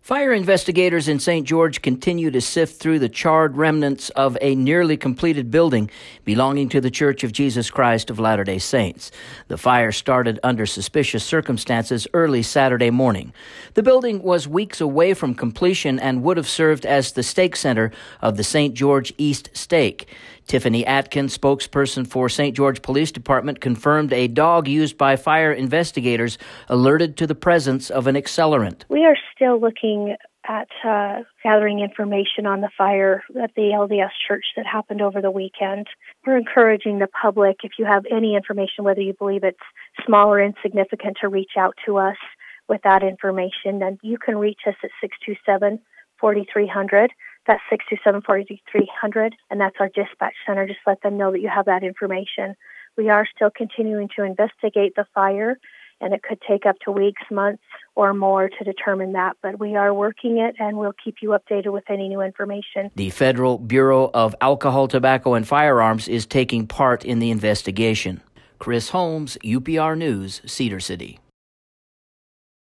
Fire investigators in St. George continue to sift through the charred remnants of a nearly completed building belonging to the Church of Jesus Christ of Latter-day Saints. The fire started under suspicious circumstances early Saturday morning. The building was weeks away from completion and would have served as the stake center of the St. George East Stake. Tiffany Atkins, spokesperson for St. George Police Department, confirmed a dog used by fire investigators alerted to the presence of an accelerant. We are still looking at gathering information on the fire at the LDS church that happened over the weekend. We're encouraging the public, if you have any information, whether you believe it's small or insignificant, to reach out to us with that information. And you can reach us at 627-4300. That's 627-4300, and that's our dispatch center. Just let them know that you have that information. We are still continuing to investigate the fire, and it could take up to weeks, months, or more to determine that. But we are working it, and we'll keep you updated with any new information. The Federal Bureau of Alcohol, Tobacco, and Firearms is taking part in the investigation. Chris Holmes, UPR News, Cedar City.